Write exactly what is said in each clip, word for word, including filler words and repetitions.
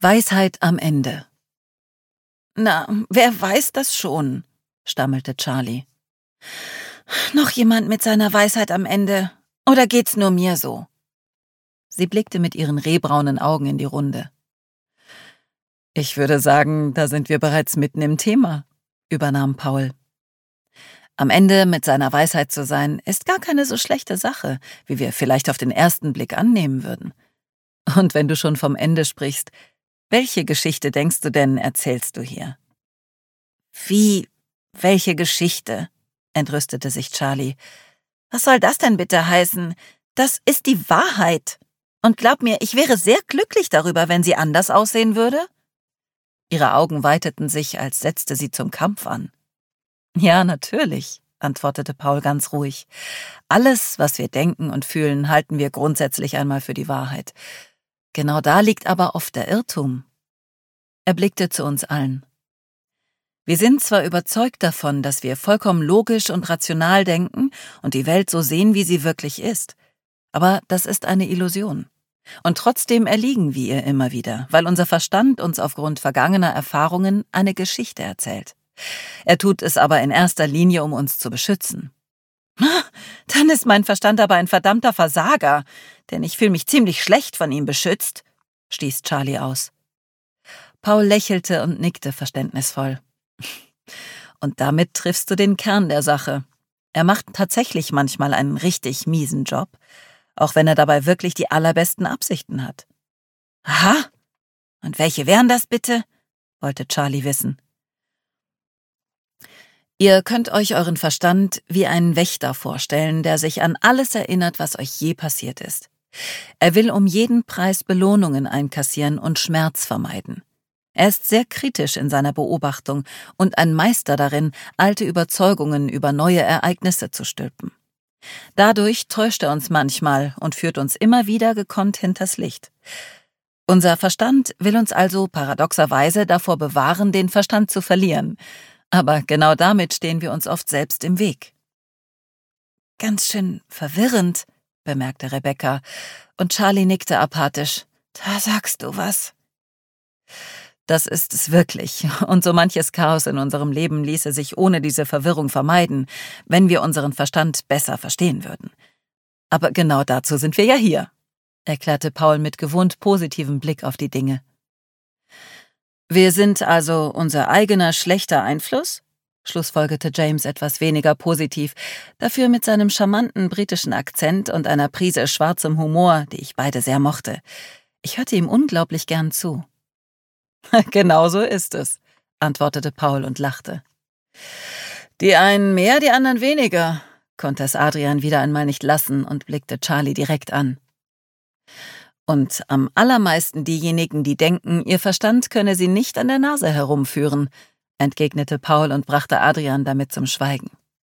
Weisheit am Ende. »Na, wer weiß das schon?« stammelte Charlie. »Noch jemand mit seiner Weisheit am Ende? Oder geht's nur mir so?« Sie blickte mit ihren rehbraunen Augen in die Runde. »Ich würde sagen, da sind wir bereits mitten im Thema«, übernahm Paul. »Am Ende mit seiner Weisheit zu sein, ist gar keine so schlechte Sache, wie wir vielleicht auf den ersten Blick annehmen würden. Und wenn du schon vom Ende sprichst, welche Geschichte denkst du denn, erzählst du hier?« »Wie, welche Geschichte?«, entrüstete sich Charlie. »Was soll das denn bitte heißen? Das ist die Wahrheit. Und glaub mir, ich wäre sehr glücklich darüber, wenn sie anders aussehen würde.« Ihre Augen weiteten sich, als setzte sie zum Kampf an. »Ja, natürlich«, antwortete Paul ganz ruhig. »Alles, was wir denken und fühlen, halten wir grundsätzlich einmal für die Wahrheit. Genau da liegt aber oft der Irrtum.« Er blickte zu uns allen. »Wir sind zwar überzeugt davon, dass wir vollkommen logisch und rational denken und die Welt so sehen, wie sie wirklich ist. Aber das ist eine Illusion. Und trotzdem erliegen wir ihr immer wieder, weil unser Verstand uns aufgrund vergangener Erfahrungen eine Geschichte erzählt. Er tut es aber in erster Linie, um uns zu beschützen.« »Dann ist mein Verstand aber ein verdammter Versager, denn ich fühle mich ziemlich schlecht von ihm beschützt«, stieß Charlie aus. Paul lächelte und nickte verständnisvoll. »Und damit triffst du den Kern der Sache. Er macht tatsächlich manchmal einen richtig miesen Job, auch wenn er dabei wirklich die allerbesten Absichten hat.« »Aha, und welche wären das bitte?«, wollte Charlie wissen. »Ihr könnt euch euren Verstand wie einen Wächter vorstellen, der sich an alles erinnert, was euch je passiert ist. Er will um jeden Preis Belohnungen einkassieren und Schmerz vermeiden. Er ist sehr kritisch in seiner Beobachtung und ein Meister darin, alte Überzeugungen über neue Ereignisse zu stülpen. Dadurch täuscht er uns manchmal und führt uns immer wieder gekonnt hinters Licht. Unser Verstand will uns also paradoxerweise davor bewahren, den Verstand zu verlieren. Aber genau damit stehen wir uns oft selbst im Weg.« »Ganz schön verwirrend«, bemerkte Rebecca, und Charlie nickte apathisch. »Da sagst du was.« »Das ist es wirklich, und so manches Chaos in unserem Leben ließe sich ohne diese Verwirrung vermeiden, wenn wir unseren Verstand besser verstehen würden. Aber genau dazu sind wir ja hier«, erklärte Paul mit gewohnt positivem Blick auf die Dinge. »Wir sind also unser eigener schlechter Einfluss?«, schlussfolgerte James etwas weniger positiv, dafür mit seinem charmanten britischen Akzent und einer Prise schwarzem Humor, die ich beide sehr mochte. Ich hörte ihm unglaublich gern zu. »Genau so ist es«, antwortete Paul und lachte. »Die einen mehr, die anderen weniger«, konnte es Adrian wieder einmal nicht lassen und blickte Charlie direkt an. »Und am allermeisten diejenigen, die denken, ihr Verstand könne sie nicht an der Nase herumführen«, entgegnete Paul und brachte Adrian damit zum Schweigen.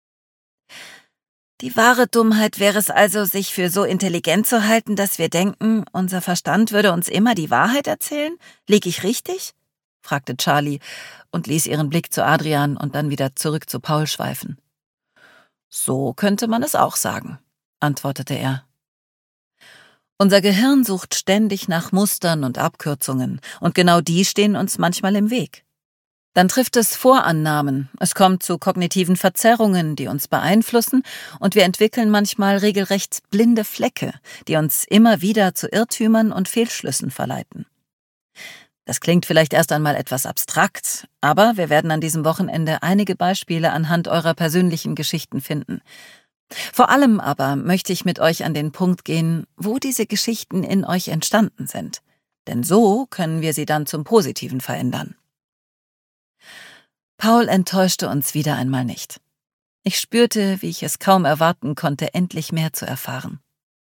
»Die wahre Dummheit wäre es also, sich für so intelligent zu halten, dass wir denken, unser Verstand würde uns immer die Wahrheit erzählen? Lieg ich richtig?«, fragte Charlie und ließ ihren Blick zu Adrian und dann wieder zurück zu Paul schweifen. »So könnte man es auch sagen«, antwortete er. »Unser Gehirn sucht ständig nach Mustern und Abkürzungen, und genau die stehen uns manchmal im Weg. Dann trifft es Vorannahmen, es kommt zu kognitiven Verzerrungen, die uns beeinflussen, und wir entwickeln manchmal regelrecht blinde Flecke, die uns immer wieder zu Irrtümern und Fehlschlüssen verleiten. Das klingt vielleicht erst einmal etwas abstrakt, aber wir werden an diesem Wochenende einige Beispiele anhand eurer persönlichen Geschichten finden. Vor allem aber möchte ich mit euch an den Punkt gehen, wo diese Geschichten in euch entstanden sind, denn so können wir sie dann zum Positiven verändern.« Paul enttäuschte uns wieder einmal nicht. Ich spürte, wie ich es kaum erwarten konnte, endlich mehr zu erfahren.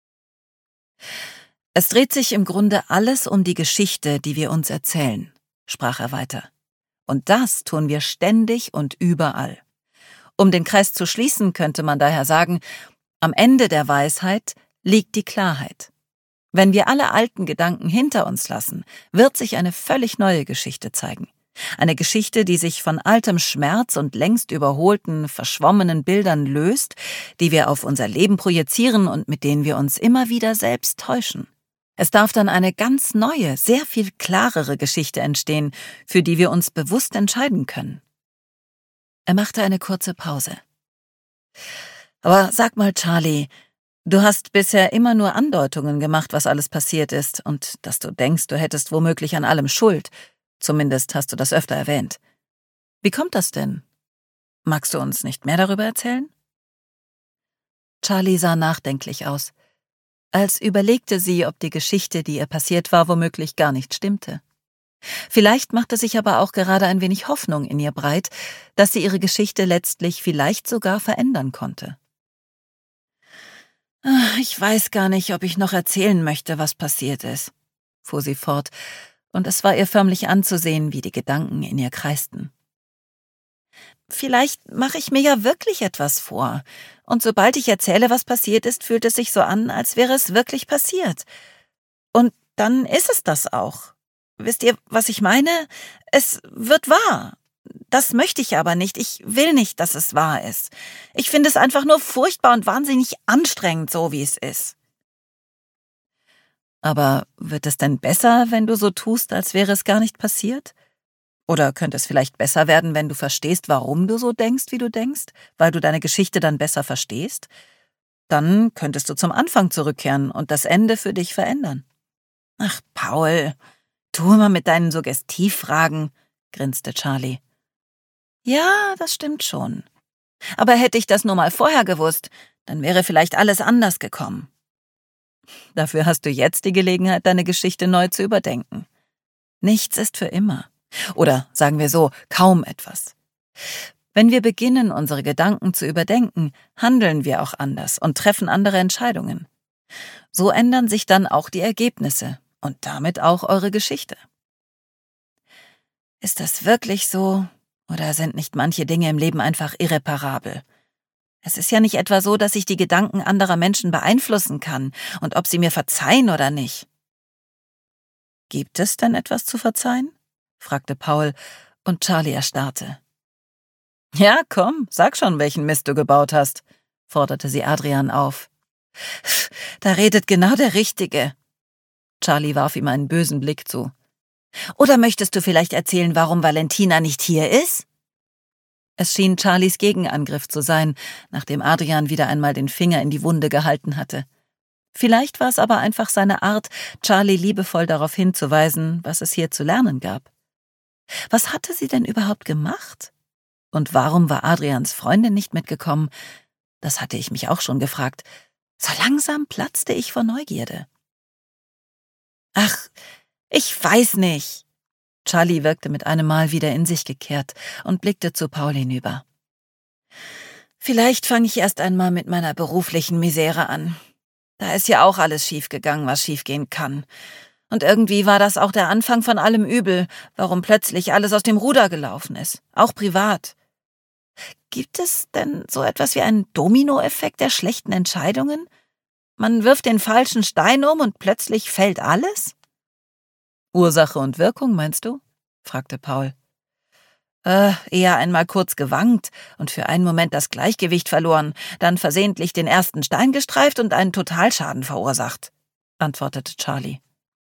»Es dreht sich im Grunde alles um die Geschichte, die wir uns erzählen«, sprach er weiter. »Und das tun wir ständig und überall. Um den Kreis zu schließen, könnte man daher sagen, am Ende der Weisheit liegt die Klarheit. Wenn wir alle alten Gedanken hinter uns lassen, wird sich eine völlig neue Geschichte zeigen. Eine Geschichte, die sich von altem Schmerz und längst überholten, verschwommenen Bildern löst, die wir auf unser Leben projizieren und mit denen wir uns immer wieder selbst täuschen. Es darf dann eine ganz neue, sehr viel klarere Geschichte entstehen, für die wir uns bewusst entscheiden können. Er machte eine kurze Pause. Aber sag mal, Charlie, du hast bisher immer nur Andeutungen gemacht, was alles passiert ist und dass du denkst, du hättest womöglich an allem Schuld. Zumindest hast du das öfter erwähnt. Wie kommt das denn? Magst du uns nicht mehr darüber erzählen? Charlie sah nachdenklich aus, als überlegte sie, ob die Geschichte, die ihr passiert war, womöglich gar nicht stimmte. Vielleicht machte sich aber auch gerade ein wenig Hoffnung in ihr breit, dass sie ihre Geschichte letztlich vielleicht sogar verändern konnte. »Ich weiß gar nicht, ob ich noch erzählen möchte, was passiert ist«, fuhr sie fort, und es war ihr förmlich anzusehen, wie die Gedanken in ihr kreisten. »Vielleicht mache ich mir ja wirklich etwas vor, und sobald ich erzähle, was passiert ist, fühlt es sich so an, als wäre es wirklich passiert. Und dann ist es das auch. Wisst ihr, was ich meine? Es wird wahr. Das möchte ich aber nicht. Ich will nicht, dass es wahr ist. Ich finde es einfach nur furchtbar und wahnsinnig anstrengend, so wie es ist.« »Aber wird es denn besser, wenn du so tust, als wäre es gar nicht passiert? Oder könnte es vielleicht besser werden, wenn du verstehst, warum du so denkst, wie du denkst, weil du deine Geschichte dann besser verstehst? Dann könntest du zum Anfang zurückkehren und das Ende für dich verändern.« »Ach, Paul, tu immer mit deinen Suggestivfragen«, grinste Charlie. »Ja, das stimmt schon. Aber hätte ich das nur mal vorher gewusst, dann wäre vielleicht alles anders gekommen.« »Dafür hast du jetzt die Gelegenheit, deine Geschichte neu zu überdenken. Nichts ist für immer. Oder sagen wir so, kaum etwas. Wenn wir beginnen, unsere Gedanken zu überdenken, handeln wir auch anders und treffen andere Entscheidungen. So ändern sich dann auch die Ergebnisse und damit auch eure Geschichte.« »Ist das wirklich so? Oder sind nicht manche Dinge im Leben einfach irreparabel? Es ist ja nicht etwa so, dass ich die Gedanken anderer Menschen beeinflussen kann und ob sie mir verzeihen oder nicht.« »Gibt es denn etwas zu verzeihen?« fragte Paul, und Charlie erstarrte. »Ja, komm, sag schon, welchen Mist du gebaut hast«, forderte sie Adrian auf. »Da redet genau der Richtige.« Charlie warf ihm einen bösen Blick zu. »Oder möchtest du vielleicht erzählen, warum Valentina nicht hier ist?« Es schien Charlies Gegenangriff zu sein, nachdem Adrian wieder einmal den Finger in die Wunde gehalten hatte. Vielleicht war es aber einfach seine Art, Charlie liebevoll darauf hinzuweisen, was es hier zu lernen gab. Was hatte sie denn überhaupt gemacht? Und warum war Adrians Freundin nicht mitgekommen? Das hatte ich mich auch schon gefragt. So langsam platzte ich vor Neugierde. »Ach, ich weiß nicht.« Charlie wirkte mit einem Mal wieder in sich gekehrt und blickte zu Paul hinüber. »Vielleicht fange ich erst einmal mit meiner beruflichen Misere an. Da ist ja auch alles schiefgegangen, was schiefgehen kann. Und irgendwie war das auch der Anfang von allem Übel, warum plötzlich alles aus dem Ruder gelaufen ist, auch privat. Gibt es denn so etwas wie einen Dominoeffekt der schlechten Entscheidungen? Man wirft den falschen Stein um und plötzlich fällt alles?« »Ursache und Wirkung, meinst du?« fragte Paul. Äh, eher einmal kurz gewankt und für einen Moment das Gleichgewicht verloren, dann versehentlich den ersten Stein gestreift und einen Totalschaden verursacht«, antwortete Charlie.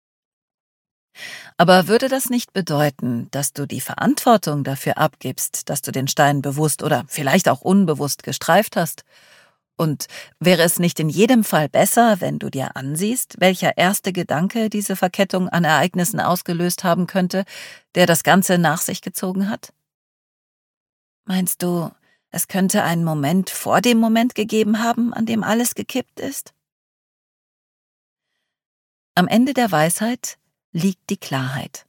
»Aber würde das nicht bedeuten, dass du die Verantwortung dafür abgibst, dass du den Stein bewusst oder vielleicht auch unbewusst gestreift hast? Und wäre es nicht in jedem Fall besser, wenn du dir ansiehst, welcher erste Gedanke diese Verkettung an Ereignissen ausgelöst haben könnte, der das Ganze nach sich gezogen hat? Meinst du, es könnte einen Moment vor dem Moment gegeben haben, an dem alles gekippt ist?« Am Ende der Weisheit liegt die Klarheit.